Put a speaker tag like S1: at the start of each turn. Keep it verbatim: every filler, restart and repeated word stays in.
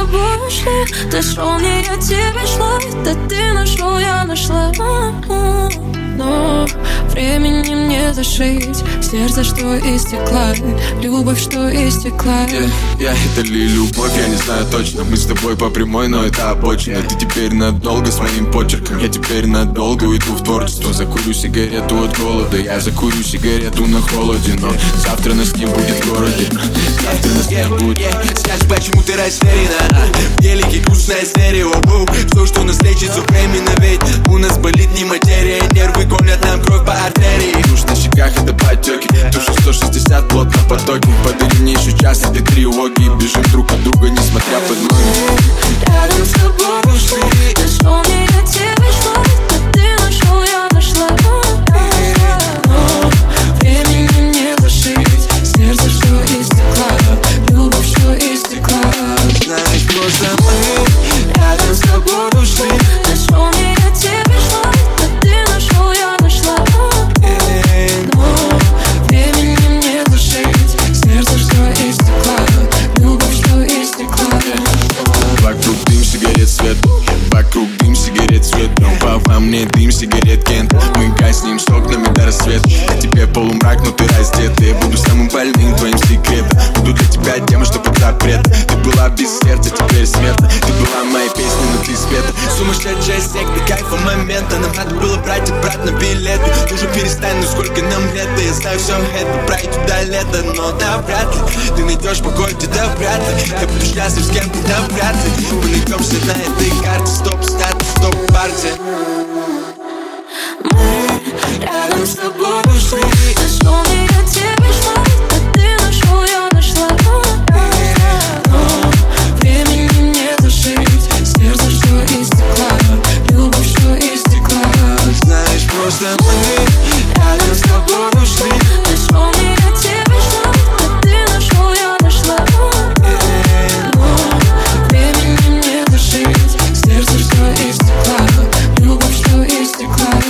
S1: тобой ушли. Ты шел, не я тебе шла. Да ты нашел, я нашла. Но времени не зашить. Сердце, что истекла, любовь, что истекла.
S2: yeah, yeah, это ли любовь, я не знаю точно. Мы с тобой по прямой, но это обочина. Ты теперь надолго с моим почерком. Я теперь надолго уйду в творчество. Закурю сигарету от голода. Я закурю сигарету на холоде. Но завтра нас не будет в городе. Завтра нас не будет.
S3: Скажешь, почему ты растеряна? Великий грустное стерео. Все, что нас лечит, все временно. Ведь у нас болит не материя. Нервы гонят нам кровь по артерии.
S2: Душ на щеках, это потеки. Душу сто шестьдесят, плотно потоки. Подари мне еще час этой тревоги. Бежим друг от друга, несмотря под ноги.
S1: Рядом с тобой ушли. Ты шел, не я тебе шла. Да ты нашел, я нашла. Но времени не зашить. Сердце, что истекла, любовь, что истекла.
S3: Знаешь, просто мы
S1: Рядом с тобой ушли. Ты шел, не я тебе шла. Да ты нашел, я нашла. Но времени не зашить. Сердце, что истекла, любовь, что истекла.
S2: Вокруг дым, сигарет, свет. Вокруг дым, сигарет, свет. Но во, во мне дым, сигарет, кент. Мы гаснем с окнами до рассвета. На тебе полумрак, но ты раздета. Я буду самым больным твоим секретом. Буду для тебя тем, что под запрет. Ты была без сердца, теперь смертна. Ты была моей песней, но ты света.
S3: Сумасшедшая секта, кайфа момента. Нам надо было брать обратно билеты. Ты уже перестань, ну сколько нам лет. Да я знаю все это, пройти до лета. Но да вряд ли ты найдешь покой где-то, вряд ли я буду счастлив с кем-то, да вряд ли мы найдемся на этой карте. Стоп, стат, стоп, партия.
S1: Мы рядом с тобой ушли. Ты шел, не я